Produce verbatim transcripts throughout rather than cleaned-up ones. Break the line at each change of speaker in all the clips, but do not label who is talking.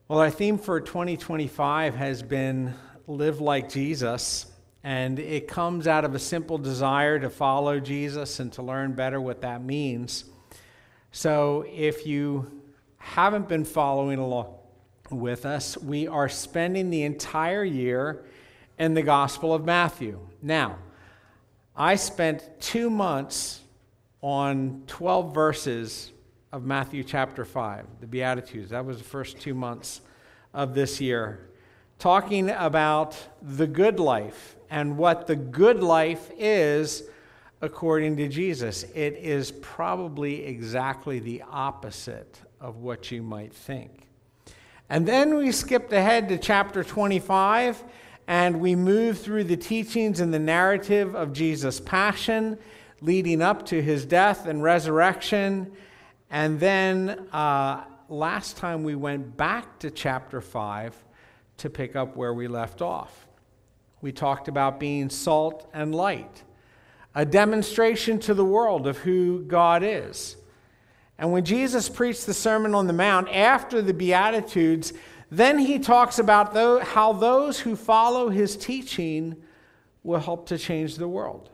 Well, our theme for twenty twenty-five has been Live Like Jesus, and it comes out of a simple desire to follow Jesus and to learn better what that means. So if you haven't been following along with us, we are spending the entire year in the Gospel of Matthew. Now, I spent two months on twelve verses of Matthew chapter five, the Beatitudes. That was the first two months of this year, talking about the good life and what the good life is according to Jesus. It is probably exactly the opposite of what you might think. And then we skipped ahead to chapter twenty-five, and we moved through the teachings and the narrative of Jesus' passion, leading up to his death and resurrection. And then uh, last time we went back to chapter five to pick up where we left off. We talked about being salt and light, a demonstration to the world of who God is. And when Jesus preached the Sermon on the Mount after the Beatitudes, then he talks about those, how those who follow his teaching will help to change the world.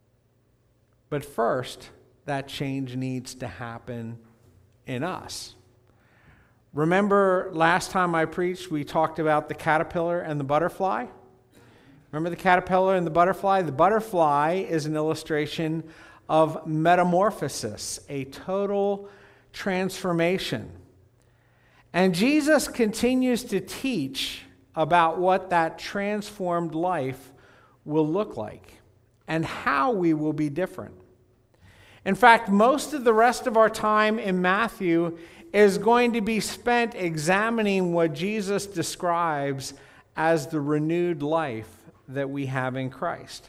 But first, that change needs to happen in us. Remember last time I preached, we talked about the caterpillar and the butterfly? Remember the caterpillar and the butterfly? The butterfly is an illustration of metamorphosis, a total transformation. And Jesus continues to teach about what that transformed life will look like and how we will be different. In fact, most of the rest of our time in Matthew is going to be spent examining what Jesus describes as the renewed life that we have in Christ.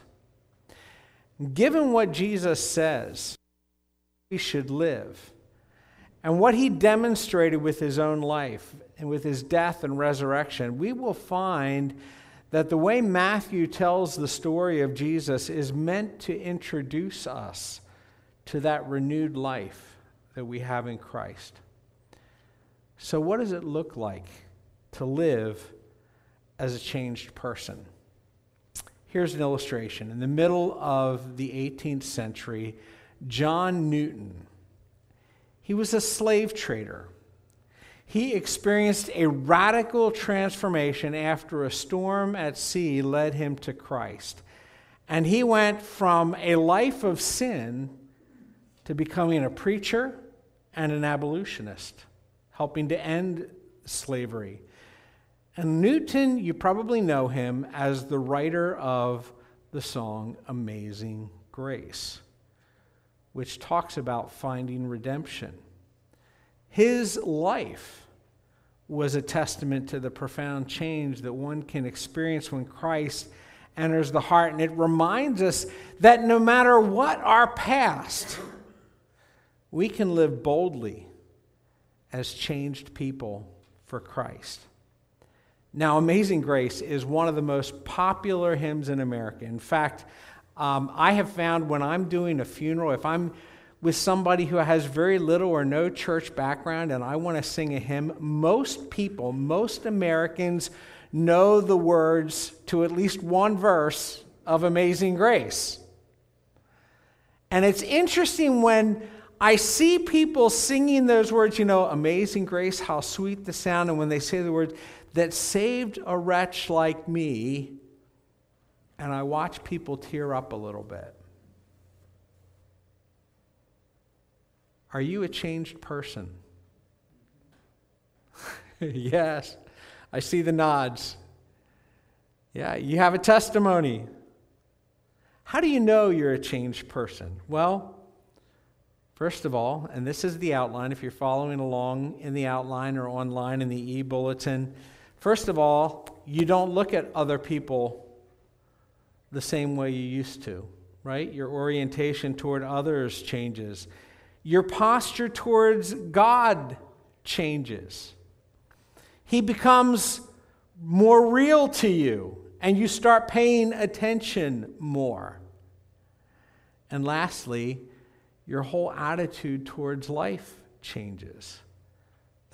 Given what Jesus says we should live, and what he demonstrated with his own life and with his death and resurrection, we will find that the way Matthew tells the story of Jesus is meant to introduce us to that renewed life that we have in Christ. So what does it look like to live as a changed person? Here's an illustration. In the middle of the eighteenth century, John Newton, he was a slave trader. He experienced a radical transformation after a storm at sea led him to Christ. And he went from a life of sin to becoming a preacher and an abolitionist, helping to end slavery. And Newton, you probably know him as the writer of the song Amazing Grace, which talks about finding redemption. His life was a testament to the profound change that one can experience when Christ enters the heart. And it reminds us that no matter what our past, we can live boldly as changed people for Christ. Now, Amazing Grace is one of the most popular hymns in America. In fact, um, I have found when I'm doing a funeral, if I'm with somebody who has very little or no church background and I want to sing a hymn, most people, most Americans know the words to at least one verse of Amazing Grace. And it's interesting when I see people singing those words, you know, Amazing Grace, how sweet the sound, and when they say the words, that saved a wretch like me, and I watch people tear up a little bit. Are you a changed person? Yes, I see the nods. Yeah, you have a testimony. How do you know you're a changed person? Well, first of all, and this is the outline, if you're following along in the outline or online in the e-bulletin, first of all, you don't look at other people the same way you used to, right? Your orientation toward others changes. Your posture towards God changes. He becomes more real to you, and you start paying attention more. And lastly, your whole attitude towards life changes.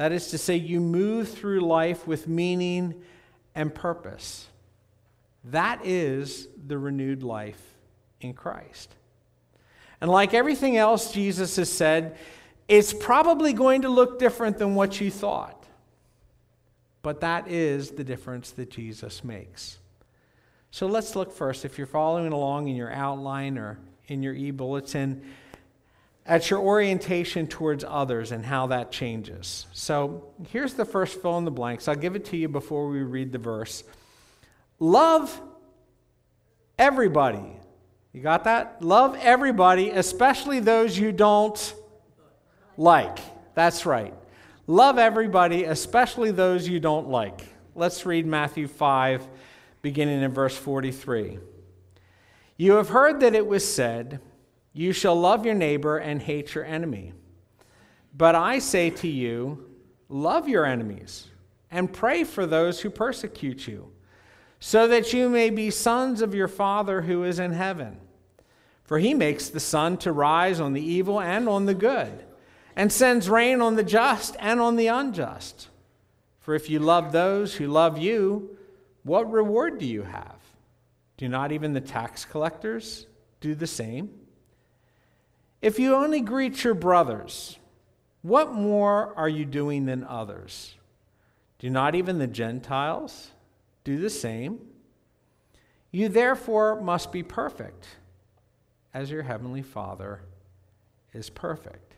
That is to say, you move through life with meaning and purpose. That is the renewed life in Christ. And like everything else Jesus has said, it's probably going to look different than what you thought. But that is the difference that Jesus makes. So let's look first, if you're following along in your outline or in your e-bulletin, at your orientation towards others and how that changes. So here's the first fill in the blanks. I'll give it to you before we read the verse. Love everybody. You got that? Love everybody, especially those you don't like. That's right. Love everybody, especially those you don't like. Let's read Matthew five, beginning in verse forty-three. You have heard that it was said, you shall love your neighbor and hate your enemy. But I say to you, love your enemies and pray for those who persecute you, so that you may be sons of your Father who is in heaven. For he makes the sun to rise on the evil and on the good, and sends rain on the just and on the unjust. For if you love those who love you, what reward do you have? Do not even the tax collectors do the same? If you only greet your brothers, what more are you doing than others? Do not even the Gentiles do the same? You therefore must be perfect, as your heavenly Father is perfect.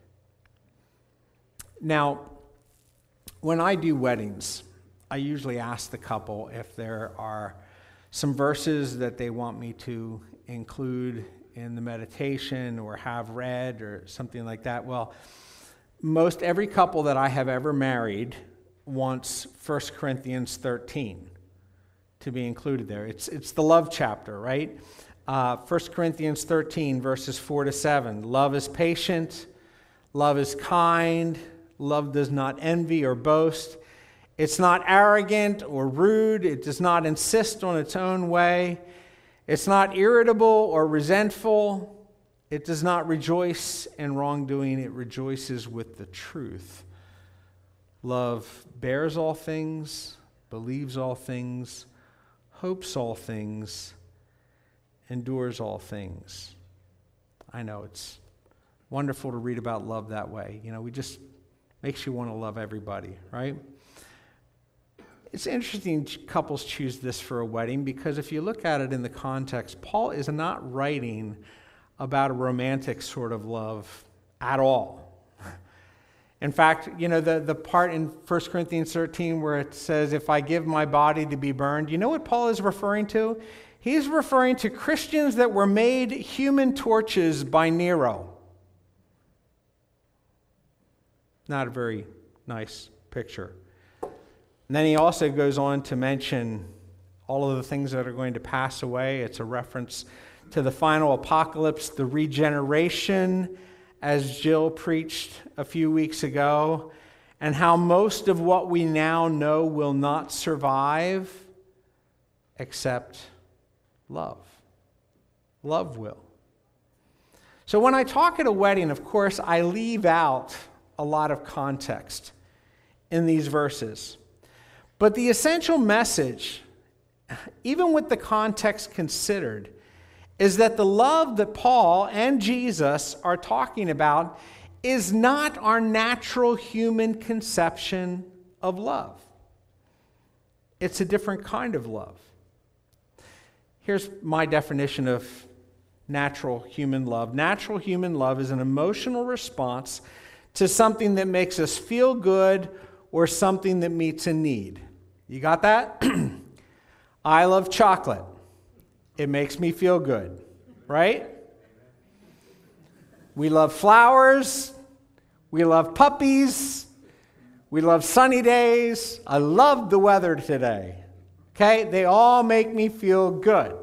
Now, when I do weddings, I usually ask the couple if there are some verses that they want me to include in the meditation or have read or something like that. Well, most every couple that I have ever married wants First Corinthians thirteen to be included there. It's, it's the love chapter, right? Uh, First Corinthians thirteen, verses four to seven. Love is patient. Love is kind. Love does not envy or boast. It's not arrogant or rude. It does not insist on its own way. It's not irritable or resentful. It does not rejoice in wrongdoing. It rejoices with the truth. Love bears all things, believes all things, hopes all things, endures all things. I know it's wonderful to read about love that way. You know, we just makes you want to love everybody, right? It's interesting couples choose this for a wedding because if you look at it in the context, Paul is not writing about a romantic sort of love at all. In fact, you know, the, the part in First Corinthians thirteen where it says, if I give my body to be burned, you know what Paul is referring to? He's referring to Christians that were made human torches by Nero. Not a very nice picture. And then he also goes on to mention all of the things that are going to pass away. It's a reference to the final apocalypse, the regeneration, as Jill preached a few weeks ago, and how most of what we now know will not survive except love. Love will. So when I talk at a wedding, of course, I leave out a lot of context in these verses. But the essential message, even with the context considered, is that the love that Paul and Jesus are talking about is not our natural human conception of love. It's a different kind of love. Here's my definition of natural human love. Natural human love is an emotional response to something that makes us feel good or something that meets a need. You got that? I love chocolate. It makes me feel good, right? We love flowers. We love puppies. We love sunny days. I love the weather today. Okay? They all make me feel good.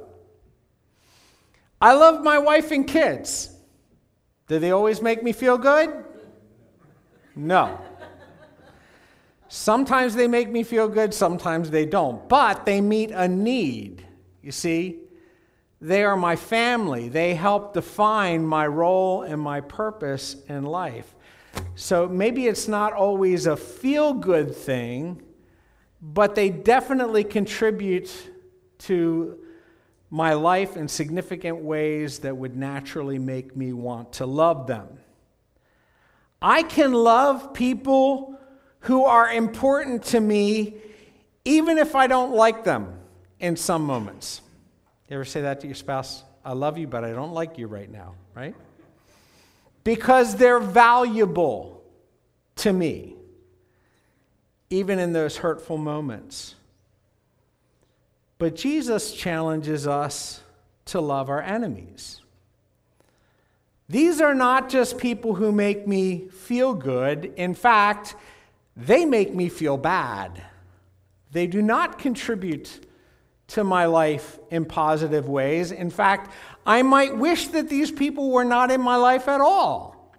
I love my wife and kids. Do they always make me feel good? No. Sometimes they make me feel good, sometimes they don't. But they meet a need, you see. They are my family. They help define my role and my purpose in life. So maybe it's not always a feel-good thing, but they definitely contribute to my life in significant ways that would naturally make me want to love them. I can love people who are important to me even if I don't like them in some moments. You ever say that to your spouse? I love you, but I don't like you right now, right? Because they're valuable to me, even in those hurtful moments. But Jesus challenges us to love our enemies. These are not just people who make me feel good. In fact, they make me feel bad. They do not contribute to my life in positive ways. In fact, I might wish that these people were not in my life at all.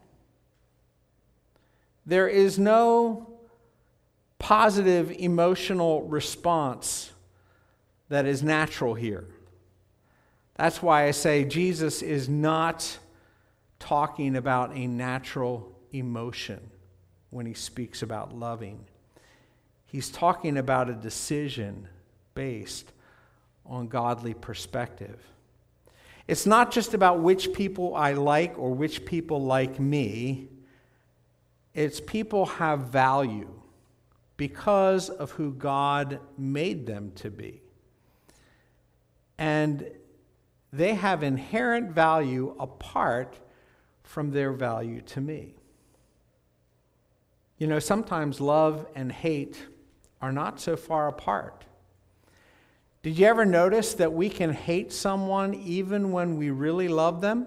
There is no positive emotional response that is natural here. That's why I say Jesus is not talking about a natural emotion when he speaks about loving. He's talking about a decision based on godly perspective. It's not just about which people I like or which people like me. It's people have value because of who God made them to be. And they have inherent value apart from their value to me. You know, sometimes love and hate are not so far apart. Did you ever notice that we can hate someone even when we really love them?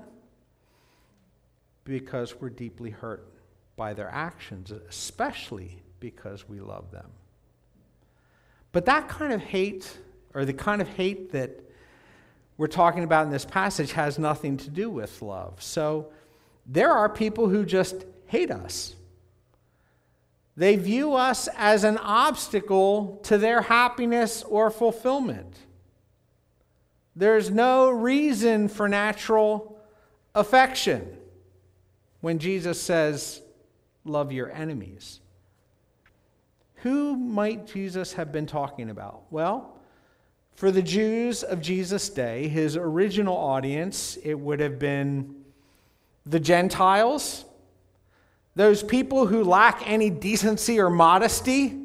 Because we're deeply hurt by their actions, especially because we love them. But that kind of hate, or the kind of hate that we're talking about in this passage, has nothing to do with love. So there are people who just hate us. They view us as an obstacle to their happiness or fulfillment. There's no reason for natural affection when Jesus says, love your enemies. Who might Jesus have been talking about? Well, for the Jews of Jesus' day, his original audience, it would have been the Gentiles, those people who lack any decency or modesty.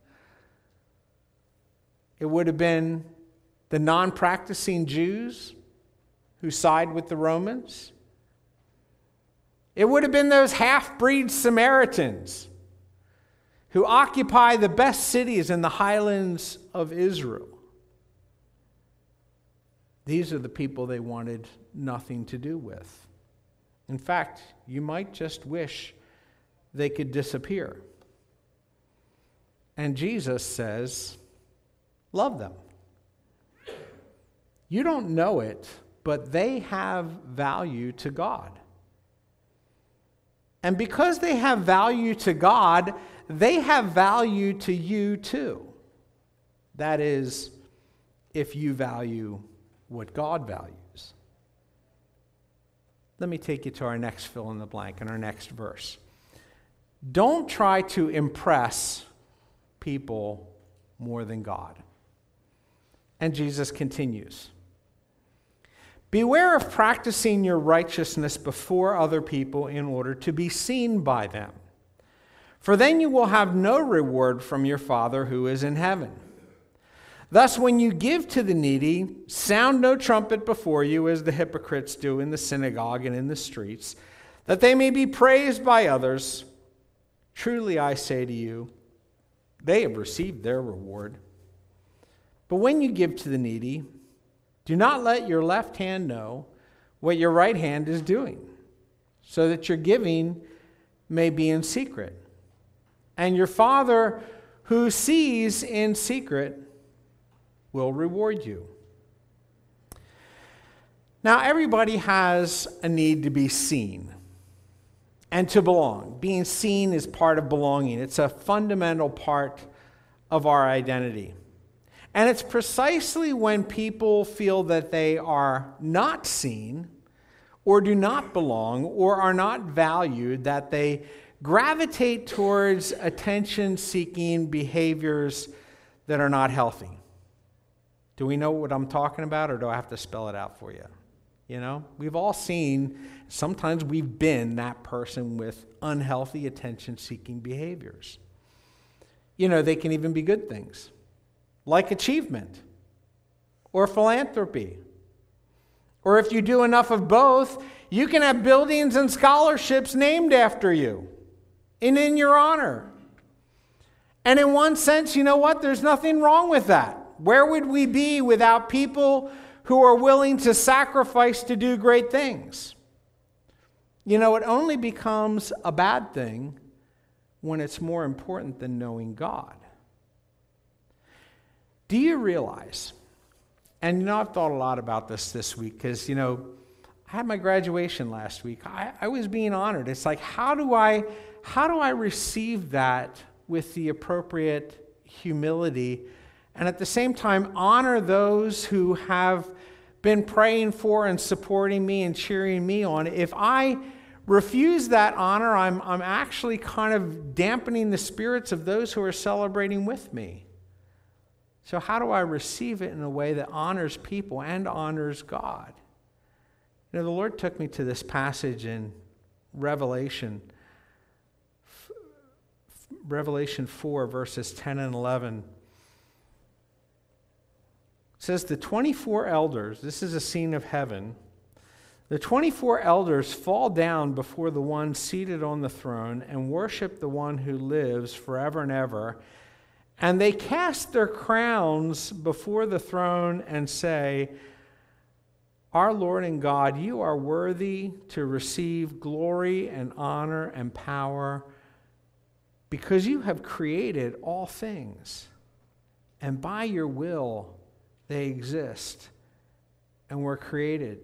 It would have been the non-practicing Jews who side with the Romans. It would have been those half-breed Samaritans who occupy the best cities in the highlands of Israel. These are the people they wanted nothing to do with. In fact, you might just wish they could disappear. And Jesus says, love them. You don't know it, but they have value to God. And because they have value to God, they have value to you too. That is, if you value what God values. Let me take you to our next fill in the blank in our next verse. Don't try to impress people more than God. And Jesus continues. Beware of practicing your righteousness before other people in order to be seen by them. For then you will have no reward from your Father who is in heaven. Thus, when you give to the needy, sound no trumpet before you as the hypocrites do in the synagogue and in the streets, that they may be praised by others. Truly I say to you, they have received their reward. But when you give to the needy, do not let your left hand know what your right hand is doing, so that your giving may be in secret. And your Father who sees in secret will reward you. Now, everybody has a need to be seen and to belong. Being seen is part of belonging. It's a fundamental part of our identity. And it's precisely when people feel that they are not seen or do not belong or are not valued that they gravitate towards attention-seeking behaviors that are not healthy. Do we know what I'm talking about, or do I have to spell it out for you? You know, we've all seen, sometimes we've been that person with unhealthy attention-seeking behaviors. You know, they can even be good things, like achievement or philanthropy. Or if you do enough of both, you can have buildings and scholarships named after you and in your honor. And in one sense, you know what? There's nothing wrong with that. Where would we be without people who are willing to sacrifice to do great things? You know, it only becomes a bad thing when it's more important than knowing God. Do you realize, and you know, I've thought a lot about this this week because, you know, I had my graduation last week. I, I was being honored. It's like, how do I, how do I receive that with the appropriate humility and at the same time honor those who have been praying for and supporting me and cheering me on? If I refuse that honor, I'm, I'm actually kind of dampening the spirits of those who are celebrating with me. So how do I receive it in a way that honors people and honors God? You know, the Lord took me to this passage in Revelation, Revelation four, verses ten and eleven. It says, the twenty-four elders, this is a scene of heaven, the twenty-four elders fall down before the one seated on the throne and worship the one who lives forever and ever. And they cast their crowns before the throne and say, our Lord and God, you are worthy to receive glory and honor and power because you have created all things. And by your will, they exist and were created.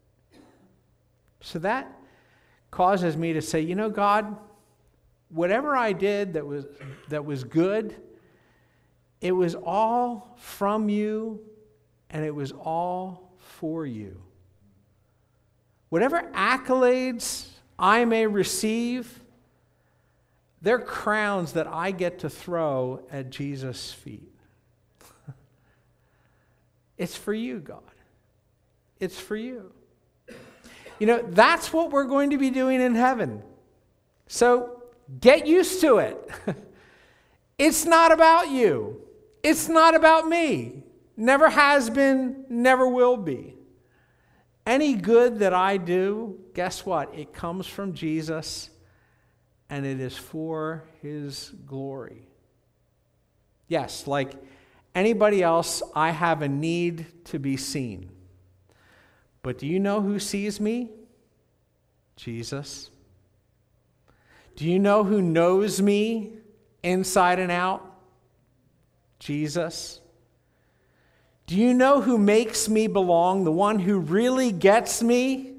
So that causes me to say, you know, God, whatever I did that was that was good, it was all from you and it was all for you. Whatever accolades I may receive, they're crowns that I get to throw at Jesus' feet. It's for you, God. It's for you. You know, that's what we're going to be doing in heaven. So get used to it. It's not about you. It's not about me. Never has been, never will be. Any good that I do, guess what? It comes from Jesus, and it is for his glory. Yes, like anybody else, I have a need to be seen. But do you know who sees me? Jesus. Do you know who knows me inside and out? Jesus. Do you know who makes me belong? The one who really gets me?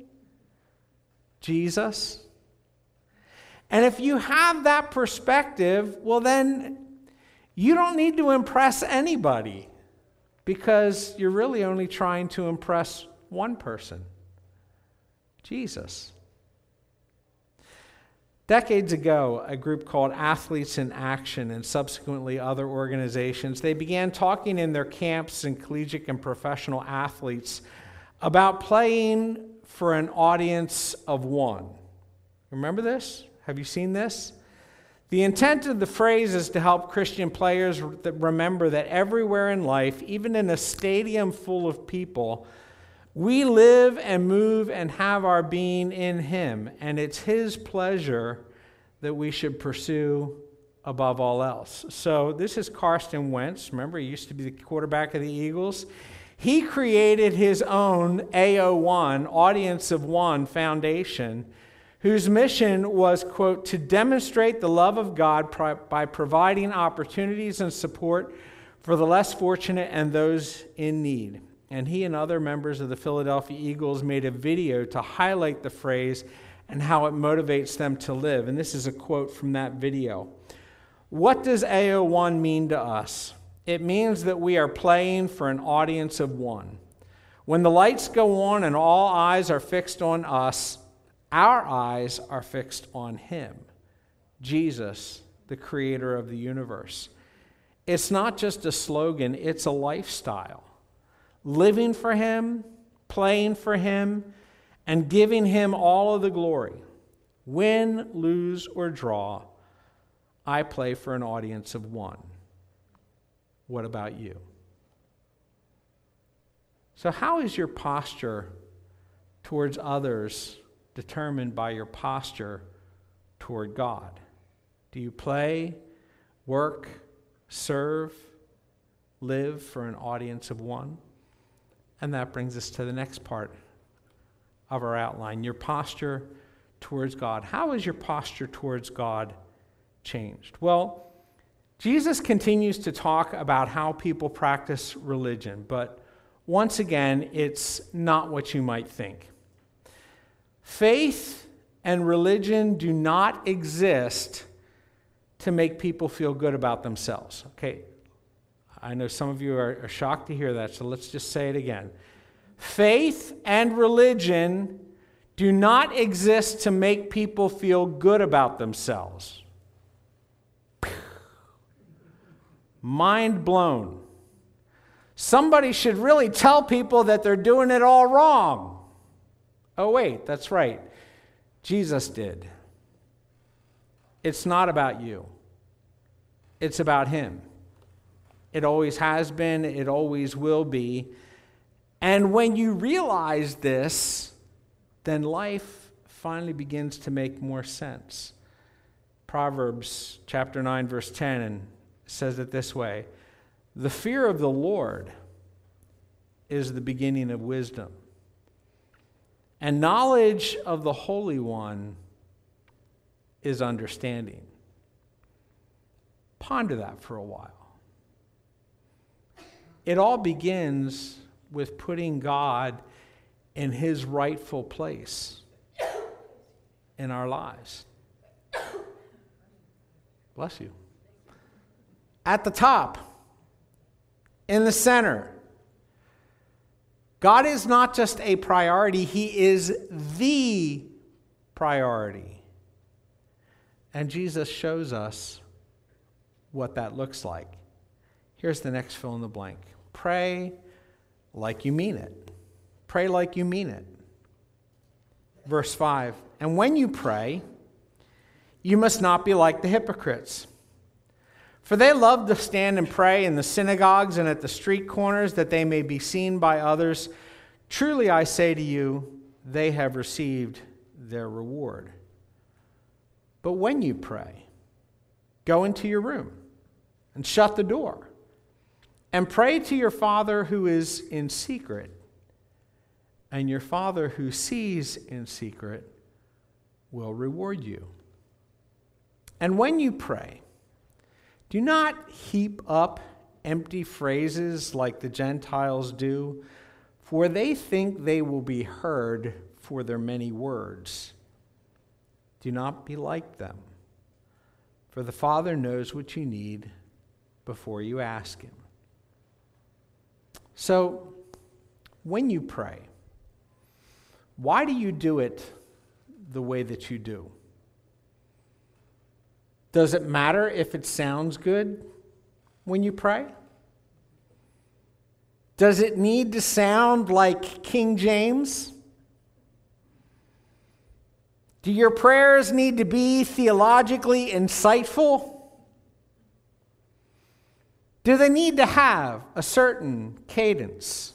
Jesus. And if you have that perspective, well then, you don't need to impress anybody because you're really only trying to impress one person, Jesus. Decades ago, a group called Athletes in Action and subsequently other organizations, they began talking in their camps and collegiate and professional athletes about playing for an audience of one. Remember this? Have you seen this? The intent of the phrase is to help Christian players remember that everywhere in life, even in a stadium full of people, we live and move and have our being in him, and it's his pleasure that we should pursue above all else. So this is Carson Wentz. Remember, he used to be the quarterback of the Eagles. He created his own A O one, Audience of One Foundation, whose mission was, quote, to demonstrate the love of God pri- by providing opportunities and support for the less fortunate and those in need. And he and other members of the Philadelphia Eagles made a video to highlight the phrase and how it motivates them to live. And this is a quote from that video. What does A O one mean to us? It means that we are playing for an audience of one. When the lights go on and all eyes are fixed on us, our eyes are fixed on him, Jesus, the creator of the universe. It's not just a slogan, it's a lifestyle. Living for him, playing for him, and giving him all of the glory. Win, lose, or draw, I play for an audience of one. What about you? So how is your posture towards others determined by your posture toward God? Do you play, work, serve, live for an audience of one? And that brings us to the next part of our outline, your posture towards God. How has your posture towards God changed? Well, Jesus continues to talk about how people practice religion, but once again, it's not what you might think. Faith and religion do not exist to make people feel good about themselves. Okay, I know some of you are, are shocked to hear that, so let's just say it again. Faith and religion do not exist to make people feel good about themselves. Mind blown. Somebody should really tell people that they're doing it all wrong. Oh, wait, that's right. Jesus did. It's not about you. It's about him. It always has been. It always will be. And when you realize this, then life finally begins to make more sense. Proverbs chapter nine, verse ten says it this way: the fear of the Lord is the beginning of wisdom, and knowledge of the Holy One is understanding. Ponder that for a while. It all begins with putting God in his rightful place in our lives. Bless you. At the top, in the center. God is not just a priority, he is the priority. And Jesus shows us what that looks like. Here's the next fill in the blank. Pray like you mean it. Pray like you mean it. Verse five, and when you pray, you must not be like the hypocrites. For they love to stand and pray in the synagogues and at the street corners, that they may be seen by others. Truly I say to you, they have received their reward. But when you pray, go into your room and shut the door, and pray to your Father who is in secret, and your Father who sees in secret will reward you. And when you pray, do not heap up empty phrases like the Gentiles do, for they think they will be heard for their many words. Do not be like them, for the Father knows what you need before you ask him. So, when you pray, why do you do it the way that you do? Does it matter if it sounds good when you pray? Does it need to sound like King James? Do your prayers need to be theologically insightful? Do they need to have a certain cadence?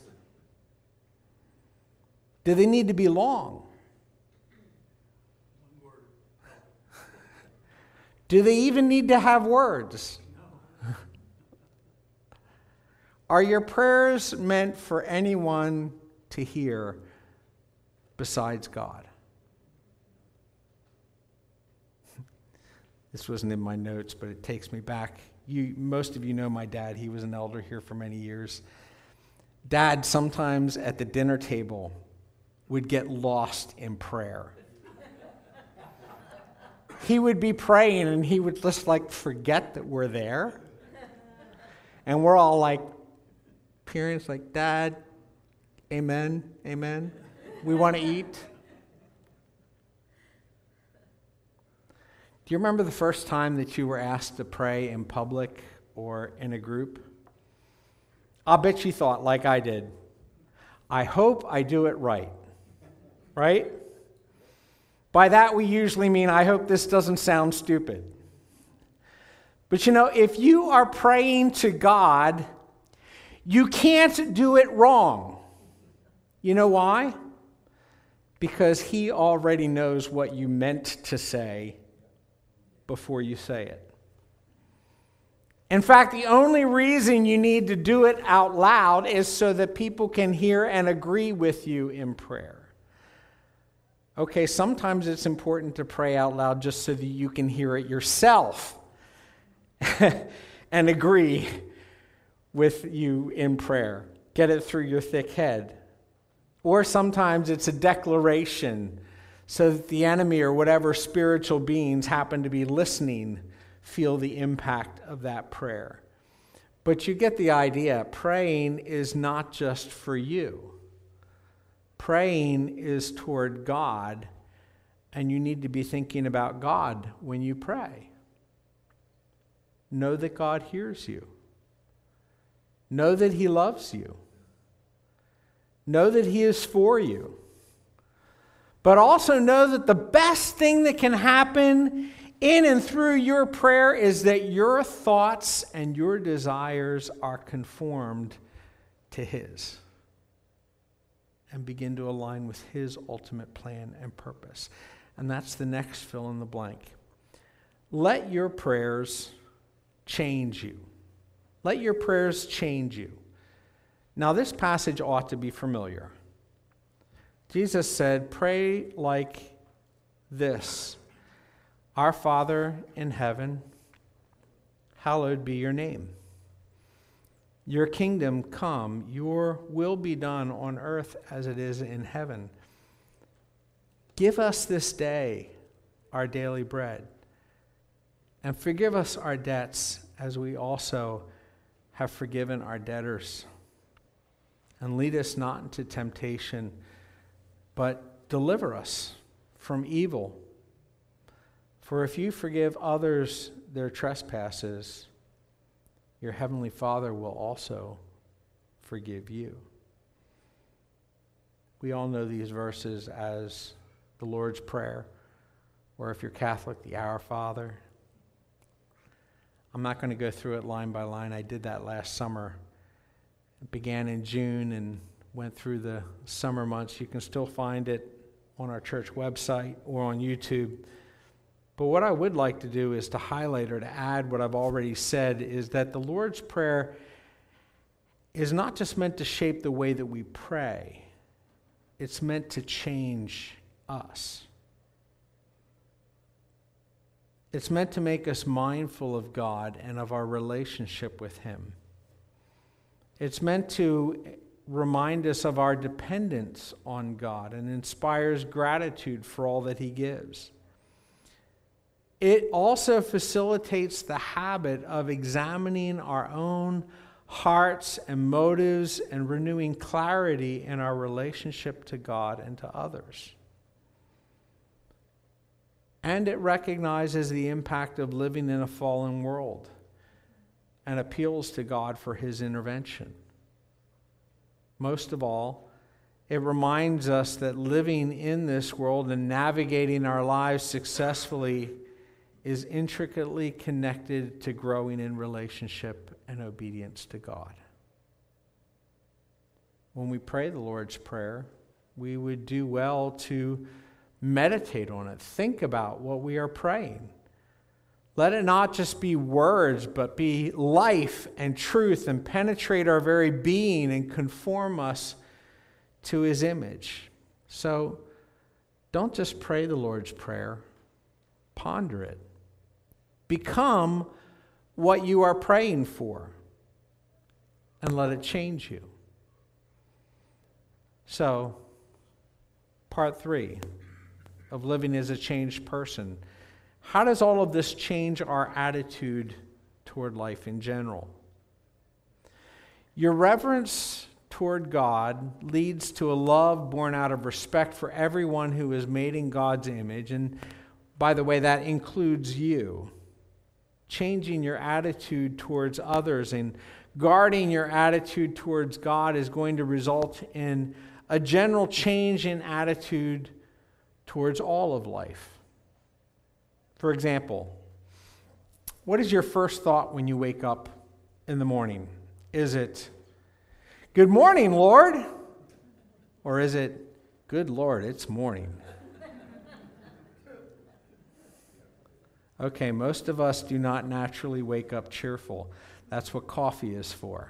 Do they need to be long? Do they even need to have words? No. Are your prayers meant for anyone to hear besides God? This wasn't in my notes, but it takes me back. You, most of you know my dad. He was an elder here for many years. Dad, sometimes at the dinner table, would get lost in prayer. He would be praying and he would just like forget that we're there. And we're all like, parents like, Dad, amen, amen. We want to eat. Do you remember the first time that you were asked to pray in public or in a group? I'll bet you thought, like I did, I hope I do it right. Right? By that we usually mean, I hope this doesn't sound stupid. But you know, if you are praying to God, you can't do it wrong. You know why? Because He already knows what you meant to say before you say it. In fact, the only reason you need to do it out loud is so that people can hear and agree with you in prayer. Okay, sometimes it's important to pray out loud just so that you can hear it yourself and agree with you in prayer. Get it through your thick head. Or sometimes it's a declaration so that the enemy or whatever spiritual beings happen to be listening feel the impact of that prayer. But you get the idea. Praying is not just for you. Praying is toward God, and you need to be thinking about God when you pray. Know that God hears you. Know that He loves you. Know that He is for you. But also know that the best thing that can happen in and through your prayer is that your thoughts and your desires are conformed to His and begin to align with His ultimate plan and purpose. And that's the next fill in the blank. Let your prayers change you. Let your prayers change you. Now, this passage ought to be familiar. Jesus said, pray like this. Our Father in heaven, hallowed be your name. Your kingdom come, your will be done on earth as it is in heaven. Give us this day our daily bread, and forgive us our debts as we also have forgiven our debtors. And lead us not into temptation, but deliver us from evil. For if you forgive others their trespasses, your heavenly Father will also forgive you. We all know these verses as the Lord's Prayer, or if you're Catholic, the Our Father. I'm not going to go through it line by line. I did that last summer. It began in June and went through the summer months. You can still find it on our church website or on YouTube. But what I would like to do is to highlight or to add what I've already said, is that the Lord's Prayer is not just meant to shape the way that we pray. It's meant to change us. It's meant to make us mindful of God and of our relationship with Him. It's meant to remind us of our dependence on God and inspires gratitude for all that He gives. It also facilitates the habit of examining our own hearts and motives and renewing clarity in our relationship to God and to others. And it recognizes the impact of living in a fallen world and appeals to God for His intervention. Most of all, it reminds us that living in this world and navigating our lives successfully is intricately connected to growing in relationship and obedience to God. When we pray the Lord's Prayer, we would do well to meditate on it. Think about what we are praying. Let it not just be words, but be life and truth and penetrate our very being and conform us to His image. So don't just pray the Lord's Prayer, ponder it. Become what you are praying for and let it change you. So, part three of living as a changed person. How does all of this change our attitude toward life in general? Your reverence toward God leads to a love born out of respect for everyone who is made in God's image. And By the way, that includes you. Changing your attitude towards others and guarding your attitude towards God is going to result in a general change in attitude towards all of life. For example, what is your first thought when you wake up in the morning? Is it, "Good morning, Lord"? Or is it, "Good Lord, it's morning"? Okay, most of us do not naturally wake up cheerful. That's what coffee is for.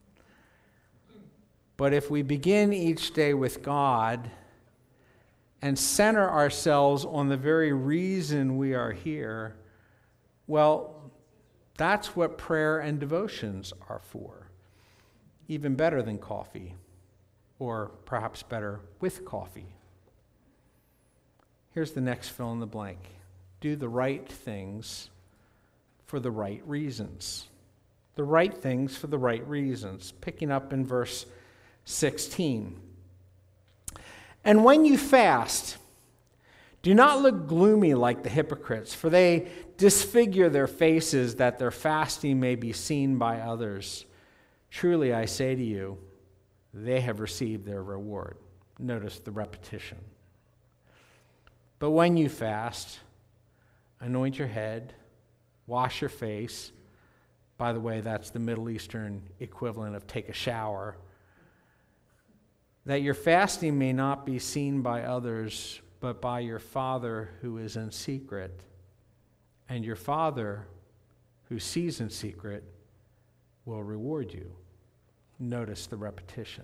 But if we begin each day with God and center ourselves on the very reason we are here, well, that's what prayer and devotions are for. Even better than coffee, or perhaps better with coffee. Here's the next fill in the blank. Do the right things for the right reasons. The right things for the right reasons. Picking up in verse sixteen. And when you fast, do not look gloomy like the hypocrites, for they disfigure their faces that their fasting may be seen by others. Truly, I say to you, they have received their reward. Notice the repetition. But when you fast, anoint your head, wash your face. By the way, that's the Middle Eastern equivalent of take a shower. That your fasting may not be seen by others, but by your Father who is in secret. And your Father who sees in secret will reward you. Notice the repetition.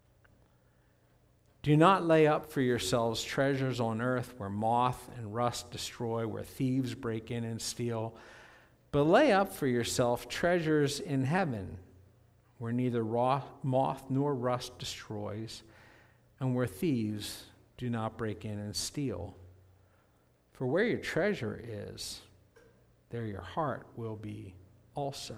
Do not lay up for yourselves treasures on earth where moth and rust destroy, where thieves break in and steal, but lay up for yourself treasures in heaven where neither moth nor rust destroys, and where thieves do not break in and steal. For where your treasure is, there your heart will be also.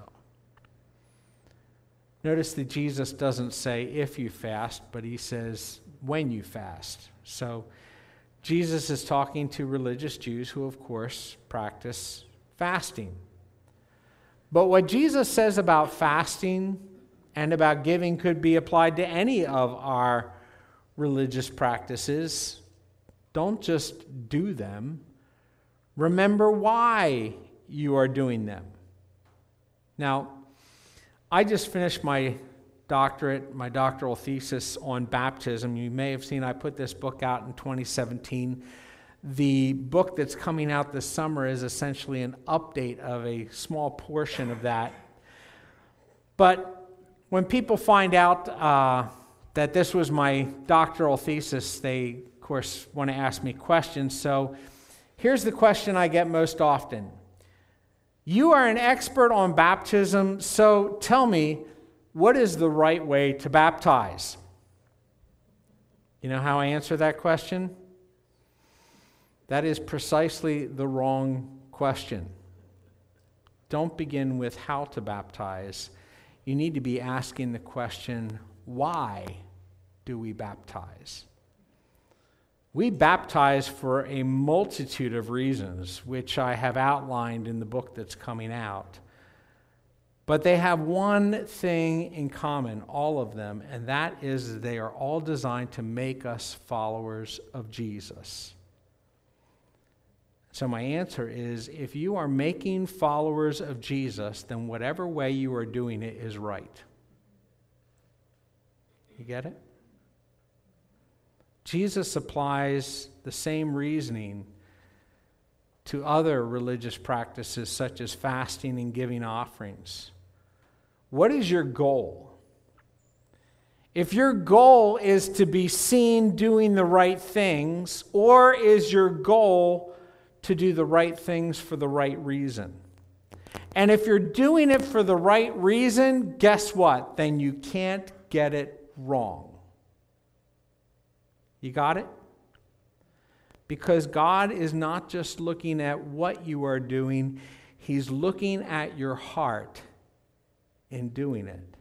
Notice that Jesus doesn't say if you fast, but he says when you fast. So Jesus is talking to religious Jews who, of course, practice fasting. But what Jesus says about fasting and about giving could be applied to any of our religious practices. Don't just do them. Remember why you are doing them. Now, I just finished my doctorate, my doctoral thesis on baptism. You may have seen I put this book out in twenty seventeen. The book that's coming out this summer is essentially an update of a small portion of that. But when people find out uh, that this was my doctoral thesis, they, of course, want to ask me questions. So here's the question I get most often. You are an expert on baptism, so tell me, what is the right way to baptize? You know how I answer that question? That is precisely the wrong question. Don't begin with how to baptize. You need to be asking the question, why do we baptize? We baptize for a multitude of reasons, which I have outlined in the book that's coming out. But they have one thing in common, all of them, and that is they are all designed to make us followers of Jesus. So my answer is, if you are making followers of Jesus, then whatever way you are doing it is right. You get it? Jesus applies the same reasoning to other religious practices such as fasting and giving offerings. What is your goal? If your goal is to be seen doing the right things, or is your goal to do the right things for the right reason? And if you're doing it for the right reason, guess what? Then you can't get it wrong. You got it? Because God is not just looking at what you are doing, He's looking at your heart in doing it.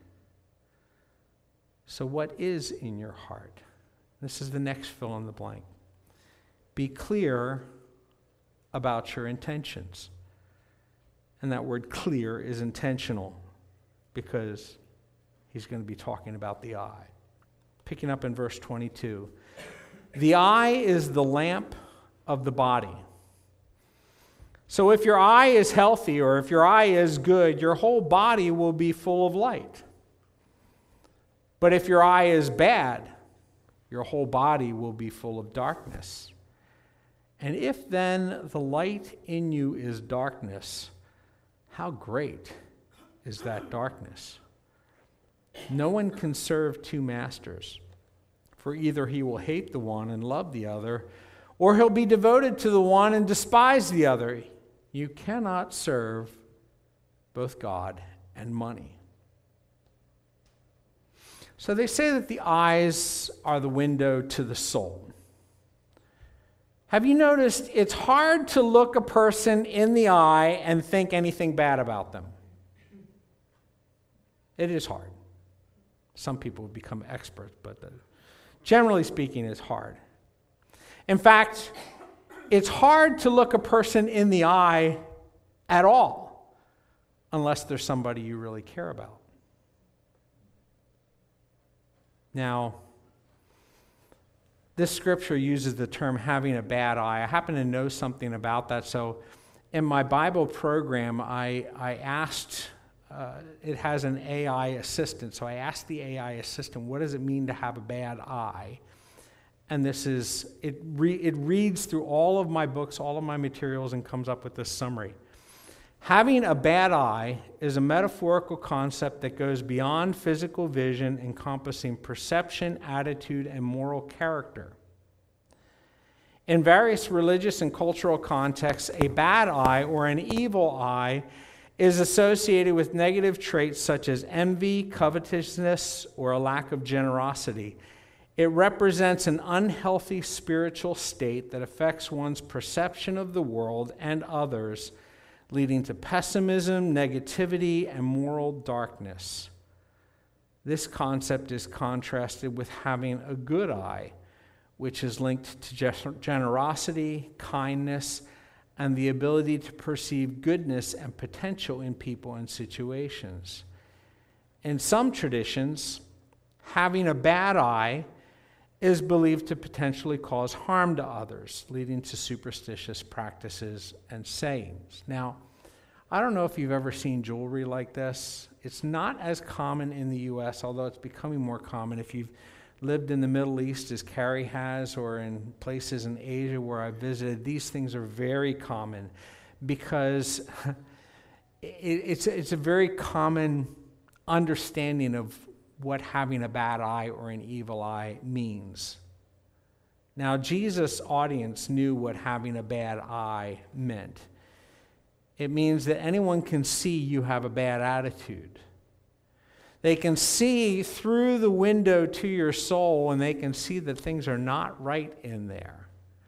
So what is in your heart? This is the next fill in the blank. Be clear about your intentions. And that word clear is intentional because he's going to be talking about the eye. Picking up in verse twenty-two. The eye is the lamp of the body. So if your eye is healthy or if your eye is good, your whole body will be full of light. But if your eye is bad, your whole body will be full of darkness. And if then the light in you is darkness, how great is that darkness? No one can serve two masters, for either he will hate the one and love the other, or he'll be devoted to the one and despise the other. You cannot serve both God and money. So they say that the eyes are the window to the soul. Have you noticed it's hard to look a person in the eye and think anything bad about them? It is hard. Some people become experts, but the, generally speaking, it's hard. In fact, it's hard to look a person in the eye at all unless there's somebody you really care about. Now, this scripture uses the term having a bad eye. I happen to know something about that. So in my Bible program, I, I asked, uh, it has an A I assistant. So I asked the A I assistant, what does it mean to have a bad eye? And this is, it, re, it reads through all of my books, all of my materials, and comes up with this summary. Having a bad eye is a metaphorical concept that goes beyond physical vision, encompassing perception, attitude, and moral character. In various religious and cultural contexts, a bad eye or an evil eye is associated with negative traits such as envy, covetousness, or a lack of generosity. It represents an unhealthy spiritual state that affects one's perception of the world and others, leading to pessimism, negativity, and moral darkness. This concept is contrasted with having a good eye, which is linked to generosity, kindness, and the ability to perceive goodness and potential in people and situations. In some traditions, having a bad eye is believed to potentially cause harm to others, leading to superstitious practices and sayings. Now, I don't know if you've ever seen jewelry like this. It's not as common in the U S, although it's becoming more common. If you've lived in the Middle East, as Carrie has, or in places in Asia where I visited, these things are very common because it's, it's a very common understanding of what having a bad eye or an evil eye means. Now, Jesus' audience knew what having a bad eye meant. It means that anyone can see you have a bad attitude. They can see through the window to your soul, and they can see that things are not right in there.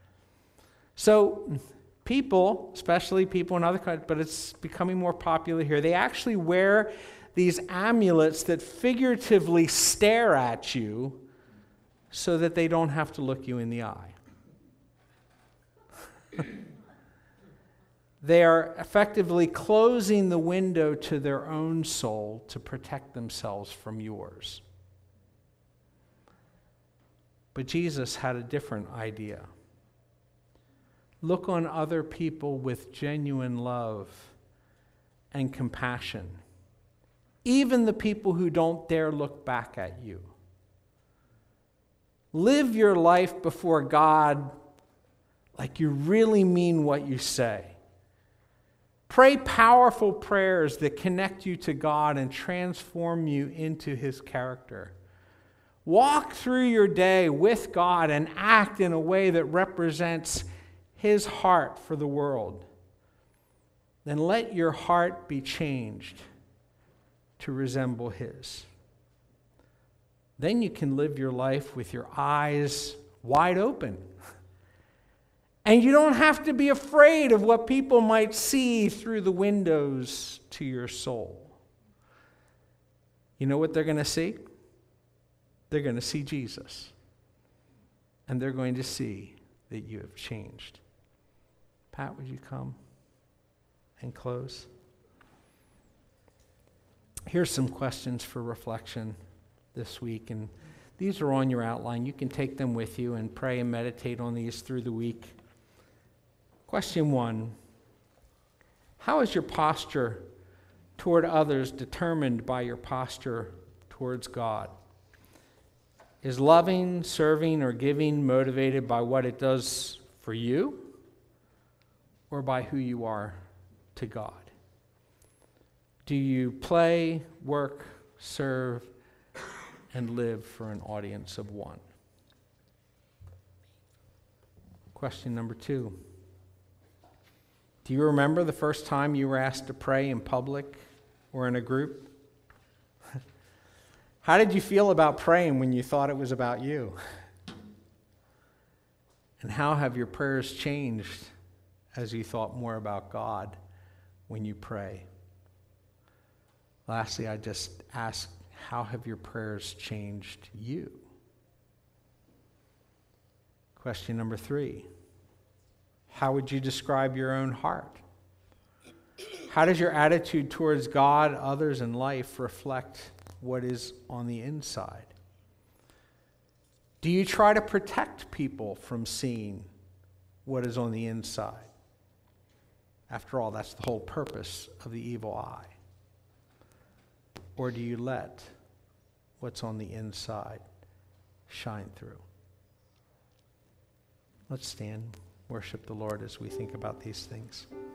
So people, especially people in other countries, but it's becoming more popular here, they actually wear these amulets that figuratively stare at you so that they don't have to look you in the eye. They are effectively closing the window to their own soul to protect themselves from yours. But Jesus had a different idea. Look on other people with genuine love and compassion, even the people who don't dare look back at you. Live your life before God like you really mean what you say. Pray powerful prayers that connect you to God and transform you into His character. Walk through your day with God and act in a way that represents His heart for the world. Then let your heart be changed to resemble His. Then you can live your life with your eyes wide open. And you don't have to be afraid of what people might see through the windows to your soul. You know what they're going to see? They're going to see Jesus. And they're going to see that you have changed. Pat, would you come and close? Here's some questions for reflection this week, and these are on your outline. You can take them with you and pray and meditate on these through the week. Question one, how is your posture toward others determined by your posture towards God? Is loving, serving, or giving motivated by what it does for you or by who you are to God? Do you play, work, serve, and live for an audience of one? Question number two. Do you remember the first time you were asked to pray in public or in a group? How did you feel about praying when you thought it was about you? And how have your prayers changed as you thought more about God when you pray? Lastly, I just ask, how have your prayers changed you? Question number three. How would you describe your own heart? How does your attitude towards God, others, and life reflect what is on the inside? Do you try to protect people from seeing what is on the inside? After all, that's the whole purpose of the evil eye. Or do you let what's on the inside shine through? Let's stand, worship the Lord as we think about these things.